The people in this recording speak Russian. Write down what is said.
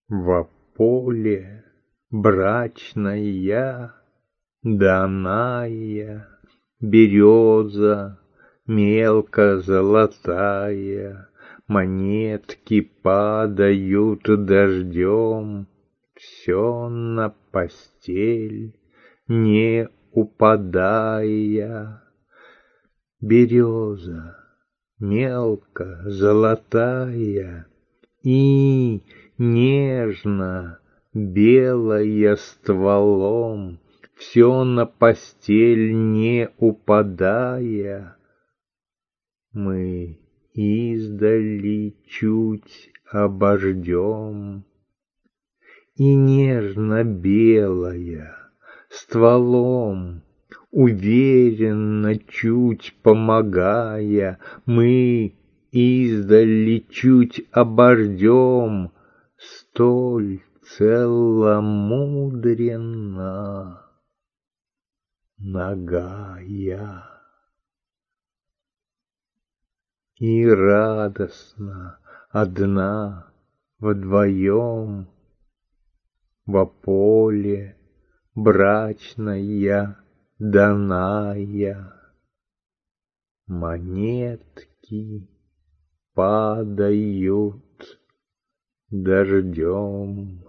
Во поле брачная, даная, береза мелко золотая, монетки падают дождем, все на постель не упадая. Береза мелко золотая и нежно белая стволом, все на постель не упадая. Мы издали чуть обождем, и нежно белая стволом, уверенно чуть помогая, мы издали чуть обождем, столь целомудренно нагая. И радостно одна вдвоем во поле брачная даная, монетки падают дождем.